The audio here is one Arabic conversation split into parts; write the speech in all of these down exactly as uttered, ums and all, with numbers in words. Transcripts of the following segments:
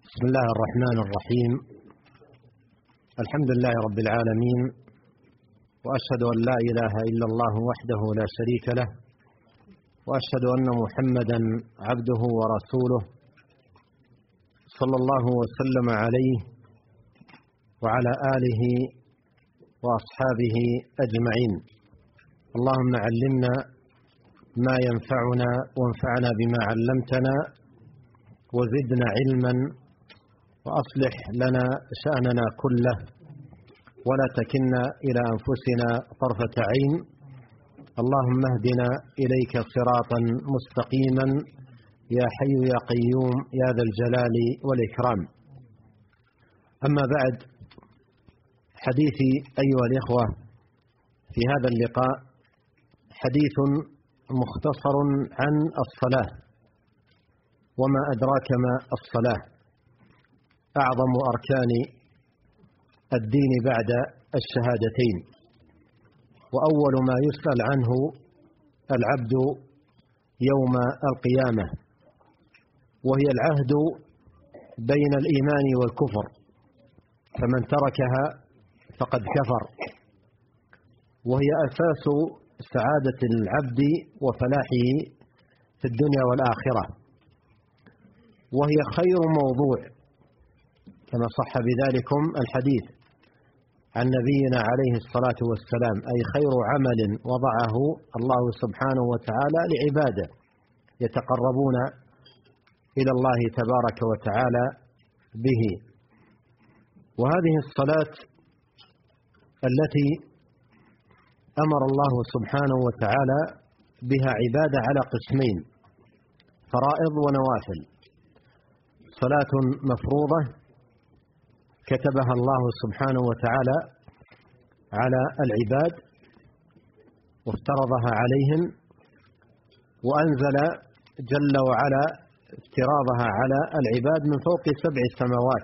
بسم الله الرحمن الرحيم. الحمد لله رب العالمين، وأشهد أن لا إله إلا الله وحده لا شريك له، وأشهد أن محمدا عبده ورسوله صلى الله وسلم عليه وعلى آله وأصحابه أجمعين. اللهم علمنا ما ينفعنا وانفعنا بما علمتنا وزدنا علما وأصلح لنا شأننا كله ولا تكلنا إلى أنفسنا طرفة عين. اللهم اهدنا إليك صراطا مستقيما يا حي يا قيوم يا ذا الجلال والإكرام. أما بعد، حديثي أيها الإخوة في هذا اللقاء حديث مختصر عن الصلاة، وما أدراك ما الصلاة، أعظم أركان الدين بعد الشهادتين، وأول ما يسأل عنه العبد يوم القيامة، وهي العهد بين الإيمان والكفر، فمن تركها فقد كفر، وهي أساس سعادة العبد وفلاحه في الدنيا والآخرة، وهي خير موضوع كما صح بذلكم الحديث عن نبينا عليه الصلاة والسلام، أي خير عمل وضعه الله سبحانه وتعالى لعباده يتقربون إلى الله تبارك وتعالى به. وهذه الصلاة التي أمر الله سبحانه وتعالى بها عبادة على قسمين: فرائض ونوافل. صلاة مفروضة كتبها الله سبحانه وتعالى على العباد وافترضها عليهم، وأنزل جل وعلا افتراضها على العباد من فوق سبع سماوات،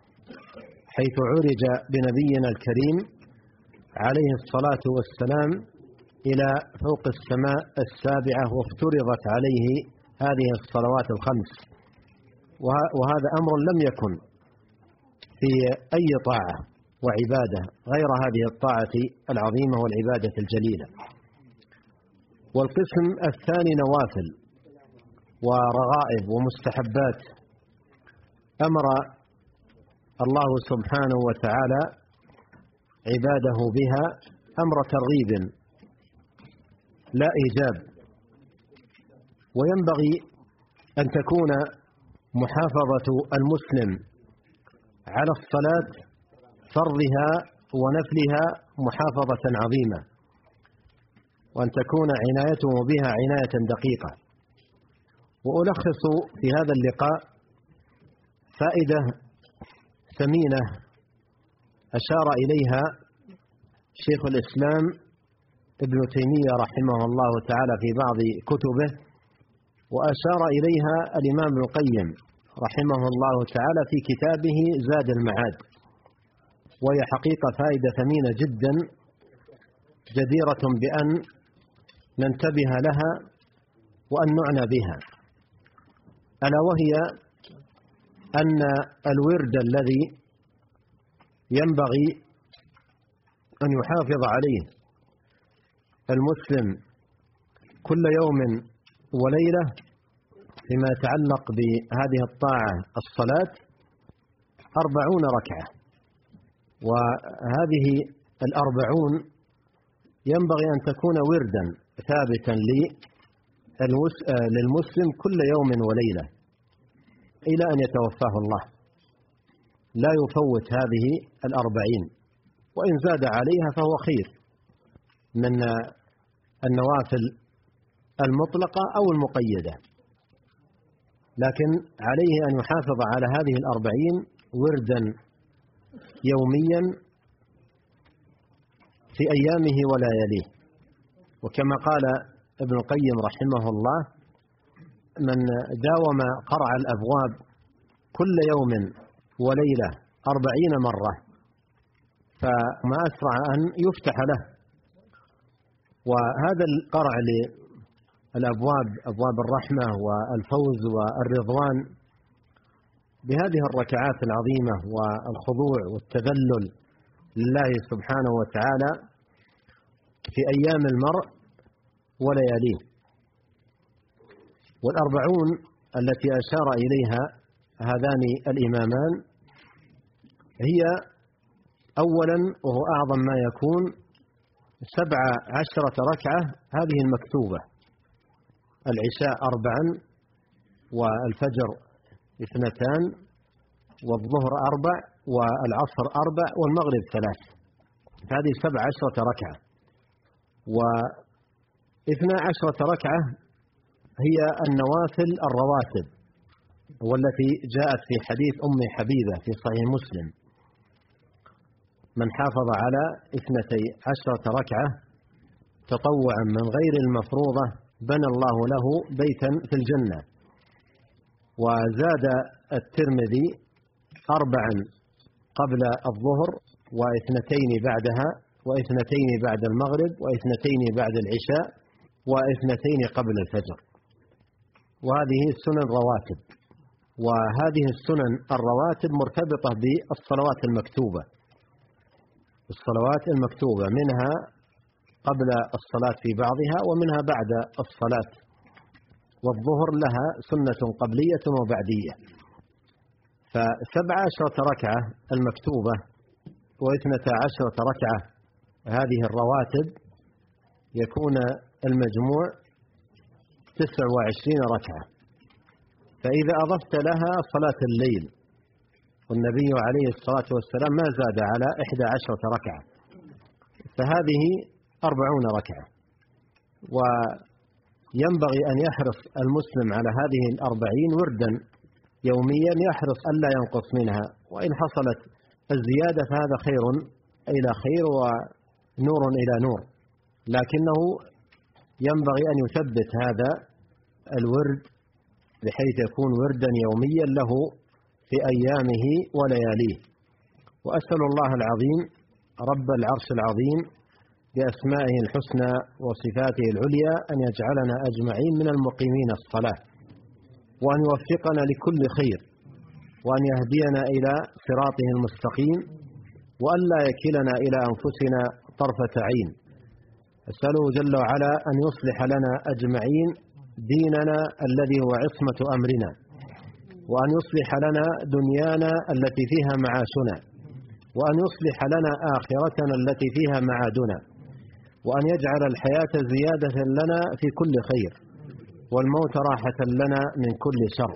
حيث عرج بنبينا الكريم عليه الصلاة والسلام إلى فوق السماء السابعة وافترضت عليه هذه الصلوات الخمس، وهذا أمر لم يكن في أي طاعة وعبادة غير هذه الطاعة العظيمة والعبادة الجليلة. والقسم الثاني نوافل ورغائب ومستحبات أمر الله سبحانه وتعالى عباده بها أمر ترغيب لا إيجاب، وينبغي أن تكون محافظة المسلم على الصلاة فرضها ونفلها محافظة عظيمة، وأن تكون عنايته بها عناية دقيقة. وألخص في هذا اللقاء فائدة ثمينة أشار إليها شيخ الإسلام ابن تيمية رحمه الله تعالى في بعض كتبه، وأشار إليها الإمام ابن القيم رحمه الله تعالى في كتابه زاد المعاد، وهي حقيقة فائدة ثمينة جدا جديرة بأن ننتبه لها وأن نعنى بها، ألا وهي أن الورد الذي ينبغي أن يحافظ عليه المسلم كل يوم وليلة فيما يتعلق بهذه الطاعة الصلاة أربعون ركعة، وهذه الأربعون ينبغي أن تكون وردا ثابتا للمسلم كل يوم وليلة إلى أن يتوفاه الله، لا يفوت هذه الأربعين، وإن زاد عليها فهو خير من النوافل المطلقة أو المقيدة، لكن عليه أن يحافظ على هذه الأربعين وردا يوميا في أيامه ولياليه. وكما قال ابن القيم رحمه الله: من داوم قرع الأبواب كل يوم وليلة أربعين مرة فما أسرع أن يفتح له. وهذا القرع الأبواب، أبواب الرحمة والفوز والرضوان، بهذه الركعات العظيمة والخضوع والتذلل لله سبحانه وتعالى في أيام المرء ولياليه. والأربعون التي أشار إليها هذان الإمامان هي أولا، وهو أعظم ما يكون، سبع عشرة ركعة هذه المكتوبة: العشاء أربعا، والفجر اثنتان، والظهر أربع، والعصر أربع، والمغرب ثلاث. هذه سبع عشرة ركعة. واثنى عشرة ركعة هي النوافل الرواتب، والتي جاءت في حديث أم حبيبة في صحيح مسلم: من حافظ على اثنتي عشرة ركعة تطوعا من غير المفروضة بنى الله له بيتا في الجنة. وزاد الترمذي أربعا قبل الظهر، واثنتين بعدها، واثنتين بعد المغرب، واثنتين بعد العشاء، واثنتين قبل الفجر. وهذه السنن رواتب. وهذه السنن الرواتب مرتبطة بالصلوات المكتوبة، الصلوات المكتوبة منها قبل الصلاة في بعضها، ومنها بعد الصلاة. والظهر لها سنة قبلية وبعدية. فسبع عشرة ركعة المكتوبة واثنتا عشرة ركعة هذه الرواتب يكون المجموع تسع وعشرين ركعة. فإذا أضفت لها صلاة الليل، والنبي عليه الصلاة والسلام ما زاد على إحدى عشرة ركعة، فهذه أربعون ركعة. وينبغي أن يحرص المسلم على هذه الأربعين وردا يوميا، يحرص ألا ينقص منها، وإن حصلت الزيادة فهذا خير إلى خير ونور إلى نور، لكنه ينبغي أن يثبت هذا الورد بحيث يكون وردا يوميا له في أيامه ولياليه. وأسأل الله العظيم رب العرش العظيم بأسمائه الحسنى وصفاته العليا أن يجعلنا أجمعين من المقيمين الصلاة، وأن يوفقنا لكل خير، وأن يهدينا إلى صراطه المستقيم، وأن لا يكلنا إلى أنفسنا طرفة عين. أسأله جل وعلا أن يصلح لنا أجمعين ديننا الذي هو عصمة أمرنا، وأن يصلح لنا دنيانا التي فيها معاشنا، وأن يصلح لنا آخرتنا التي فيها معادنا، وأن يجعل الحياة زيادة لنا في كل خير، والموت راحة لنا من كل شر،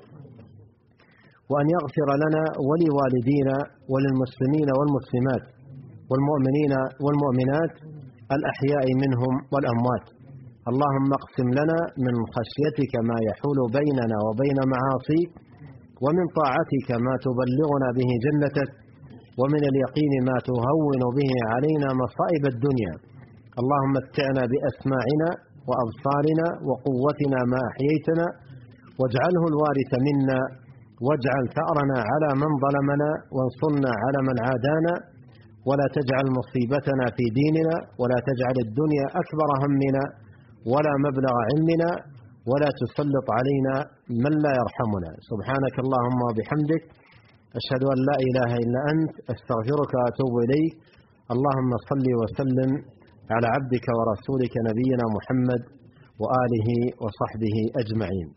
وأن يغفر لنا ولوالدينا وللمسلمين والمسلمات والمؤمنين والمؤمنات الأحياء منهم والأموات. اللهم اقسم لنا من خشيتك ما يحول بيننا وبين معاصيك، ومن طاعتك ما تبلغنا به جنتك، ومن اليقين ما تهون به علينا مصائب الدنيا. اللهم متعنا بأسماعنا وأبصارنا وقوتنا ما أحييتنا، واجعله الوارث منا، واجعل ثأرنا على من ظلمنا، وانصرنا على من عادانا، ولا تجعل مصيبتنا في ديننا، ولا تجعل الدنيا أكبر همنا ولا مبلغ علمنا، ولا تسلط علينا من لا يرحمنا. سبحانك اللهم وبحمدك، أشهد أن لا إله إلا أنت، أستغفرك وأتوب إليك. اللهم صل وسلم على عبدك ورسولك نبينا محمد وآله وصحبه أجمعين.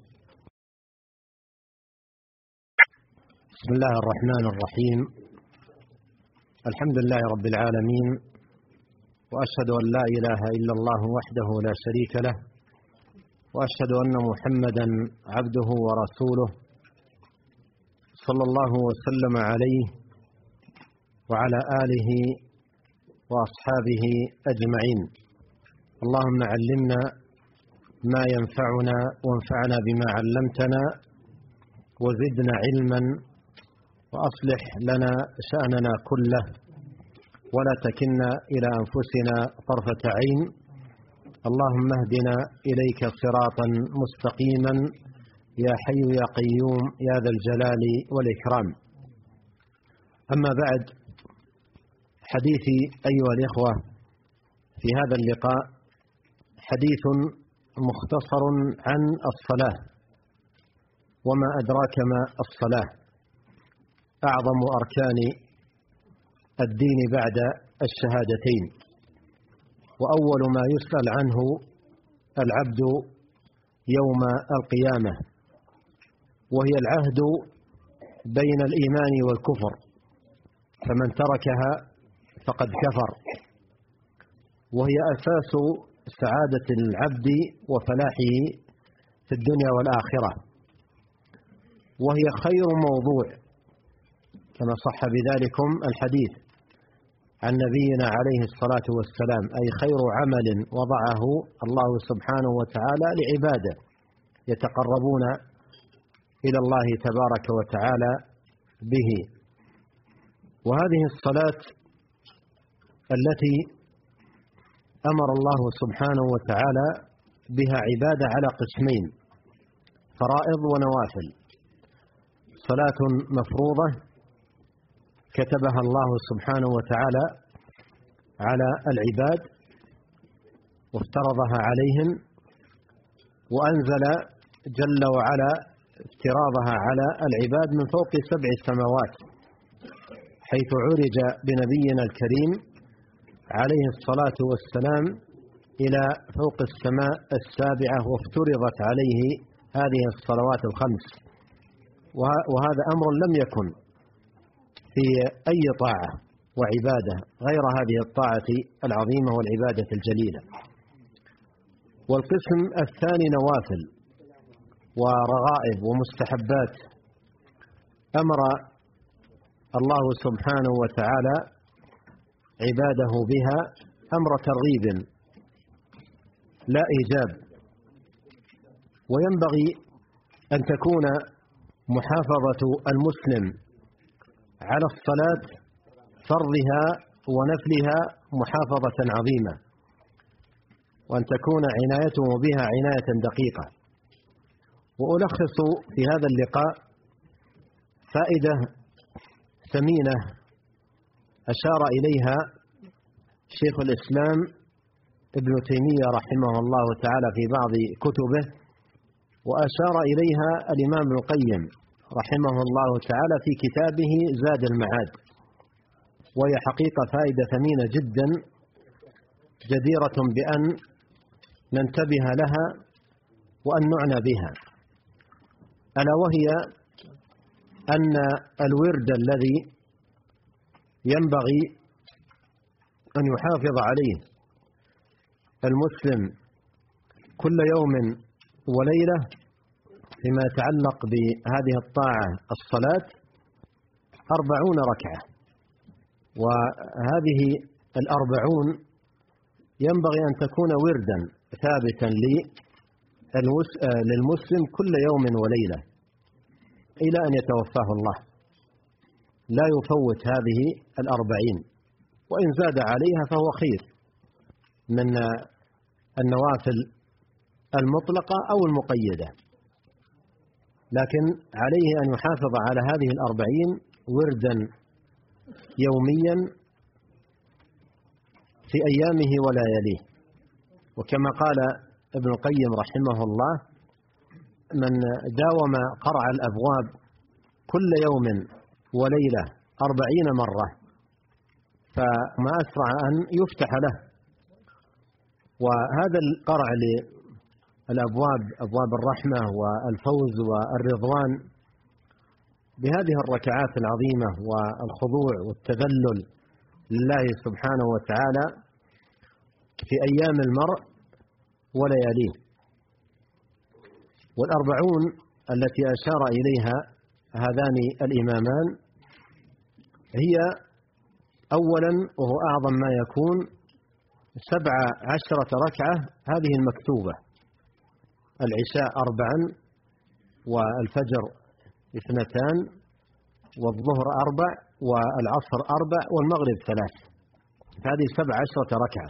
بسم الله الرحمن الرحيم. الحمد لله رب العالمين، وأشهد أن لا إله إلا الله وحده لا شريك له، وأشهد أن محمدا عبده ورسوله، صلى الله وسلم عليه وعلى آله وأصحابه أجمعين. اللهم علمنا ما ينفعنا، وانفعنا بما علمتنا، وزدنا علما، وأصلح لنا شأننا كله، ولا تكلنا إلى أنفسنا طرفة عين. اللهم اهدنا إليك صراطا مستقيما يا حي يا قيوم يا ذا الجلال والإكرام. أما بعد، حديثي أيها الإخوة في هذا اللقاء حديث مختصر عن الصلاة، وما أدراك ما الصلاة. أعظم أركان الدين بعد الشهادتين، وأول ما يسأل عنه العبد يوم القيامة، وهي العهد بين الإيمان والكفر، فمن تركها فقد كفر، وهي أساس سعادة العبد وفلاحه في الدنيا والآخرة، وهي خير موضوع كما صح بذلكم الحديث عن نبينا عليه الصلاة والسلام، أي خير عمل وضعه الله سبحانه وتعالى لعباده يتقربون إلى الله تبارك وتعالى به. وهذه الصلاة التي أمر الله سبحانه وتعالى بها عبادة على قسمين: فرائض ونوافل. صلاة مفروضة كتبها الله سبحانه وتعالى على العباد وافترضها عليهم، وأنزل جل وعلا افتراضها على العباد من فوق سبع سماوات، حيث عرج بنبينا الكريم عليه الصلاة والسلام إلى فوق السماء السابعة وافترضت عليه هذه الصلوات الخمس، وهذا أمر لم يكن في أي طاعة وعبادة غير هذه الطاعة العظيمة والعبادة الجليلة. والقسم الثاني نوافل ورغائب ومستحبات أمر الله سبحانه وتعالى عباده بها أمر ترغيب لا إيجاب، وينبغي أن تكون محافظة المسلم على الصلاة فرضها ونفلها محافظة عظيمة، وأن تكون عنايته بها عناية دقيقة. وألخص في هذا اللقاء فائدة ثمينة أشار إليها شيخ الإسلام ابن تيمية رحمه الله تعالى في بعض كتبه، وأشار إليها الإمام ابن القيم رحمه الله تعالى في كتابه زاد المعاد، وهي حقيقة فائدة ثمينة جدا جديرة بأن ننتبه لها وأن نعنى بها، ألا وهي أن الورد الذي ينبغي أن يحافظ عليه المسلم كل يوم وليلة فيما يتعلق بهذه الطاعة الصلاة أربعون ركعة، وهذه الأربعون ينبغي أن تكون وردا ثابتا للمسلم كل يوم وليلة إلى أن يتوفاه الله، لا يفوت هذه الأربعين، وإن زاد عليها فهو خير من النوافل المطلقة أو المقيدة، لكن عليه أن يحافظ على هذه الأربعين وردا يوميا في أيامه ولياليه. وكما قال ابن القيم رحمه الله: من داوم قرع الأبواب كل يوم وليلة أربعين مرة فما أسرع أن يفتح له. وهذا القرع للأبواب، أبواب الرحمة والفوز والرضوان، بهذه الركعات العظيمة والخضوع والتذلل لله سبحانه وتعالى في أيام المرء ولياليه. والأربعون التي أشار إليها هذان الإمامان هي أولا، وهو أعظم ما يكون، سبع عشرة ركعة هذه المكتوبة: العشاء أربعا، والفجر اثنتان، والظهر أربع، والعصر أربع، والمغرب ثلاث. هذه سبع عشرة ركعة.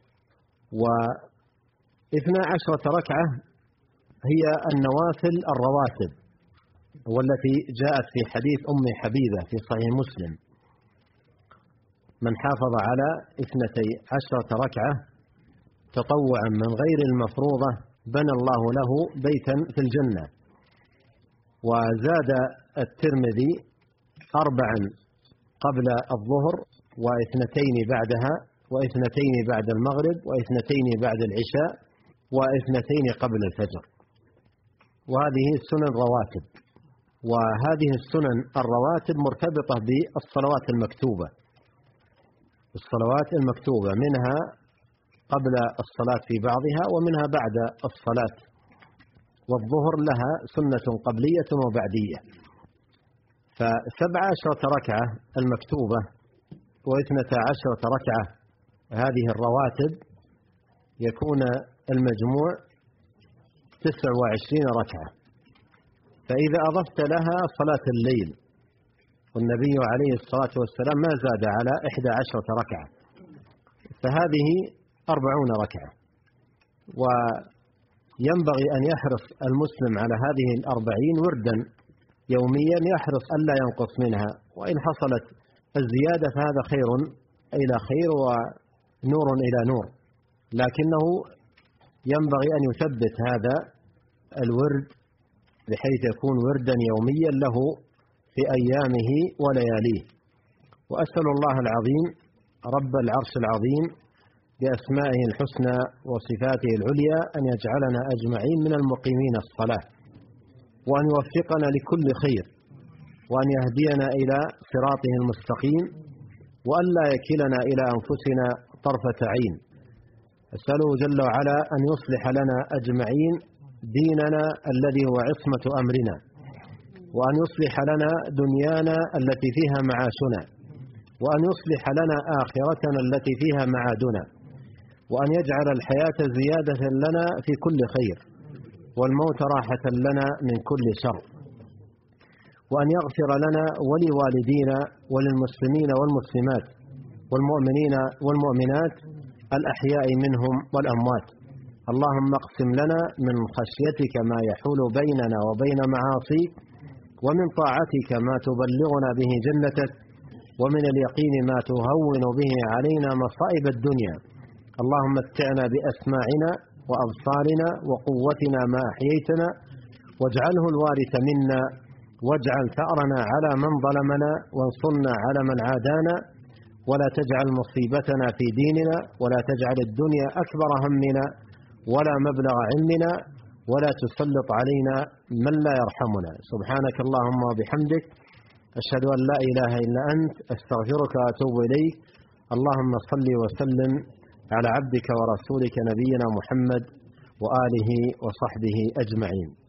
واثنى عشرة ركعة هي النوافل الرواتب، والتي جاءت في حديث أم حبيبة في صحيح مسلم: من حافظ على اثنتي عشرة ركعة تطوعا من غير المفروضة بنى الله له بيتا في الجنة. وزاد الترمذي أربعا قبل الظهر، واثنتين بعدها، واثنتين بعد المغرب، واثنتين بعد العشاء، واثنتين قبل الفجر. وهذه السنن رواتب، وهذه السنن الرواتب مرتبطة بالصلوات المكتوبة. الصلوات المكتوبة منها قبل الصلاة في بعضها، ومنها بعد الصلاة. والظهر لها سنة قبلية وبعدية. فسبع عشرة ركعة المكتوبة واثنتا عشرة ركعة هذه الرواتب يكون المجموع تسع وعشرين ركعة. فإذا أضفت لها صلاة الليل، والنبي عليه الصلاة والسلام ما زاد على إحدى عشرة ركعة، فهذه أربعون ركعة. وينبغي أن يحرص المسلم على هذه الأربعين وردا يوميا، يحرص ألا ينقص منها، وإن حصلت الزيادة فهذا خير إلى خير ونور إلى نور، لكنه ينبغي أن يثبت هذا الورد بحيث يكون وردا يوميا له في أيامه ولياليه. وأسأل الله العظيم رب العرش العظيم بأسمائه الحسنى وصفاته العليا أن يجعلنا أجمعين من المقيمين الصلاة، وأن يوفقنا لكل خير، وأن يهدينا إلى صراطه المستقيم، وأن لا يكلنا إلى أنفسنا طرفة عين. أسأله جل وعلا أن يصلح لنا أجمعين ديننا الذي هو عصمة أمرنا، وأن يصلح لنا دنيانا التي فيها معاشنا، وأن يصلح لنا آخرتنا التي فيها معادنا، وأن يجعل الحياة زيادة لنا في كل خير، والموت راحة لنا من كل شر، وأن يغفر لنا ولوالدينا وللمسلمين والمسلمات والمؤمنين والمؤمنات الأحياء منهم والأموات. اللهم اقسم لنا من خشيتك ما يحول بيننا وبين معاصيك، ومن طاعتك ما تبلغنا به جنتك، ومن اليقين ما تهون به علينا مصائب الدنيا. اللهم متعنا بأسماعنا وأبصارنا وقوتنا ما أحييتنا، واجعله الوارث منا، واجعل ثأرنا على من ظلمنا، وانصرنا على من عادانا، ولا تجعل مصيبتنا في ديننا، ولا تجعل الدنيا أكبر همنا ولا مبلغ علمنا، ولا تسلط علينا من لا يرحمنا. سبحانك اللهم وبحمدك، أشهد أن لا إله إلا أنت، أستغفرك وأتوب إليك. اللهم صل وسلم على عبدك ورسولك نبينا محمد وآله وصحبه أجمعين.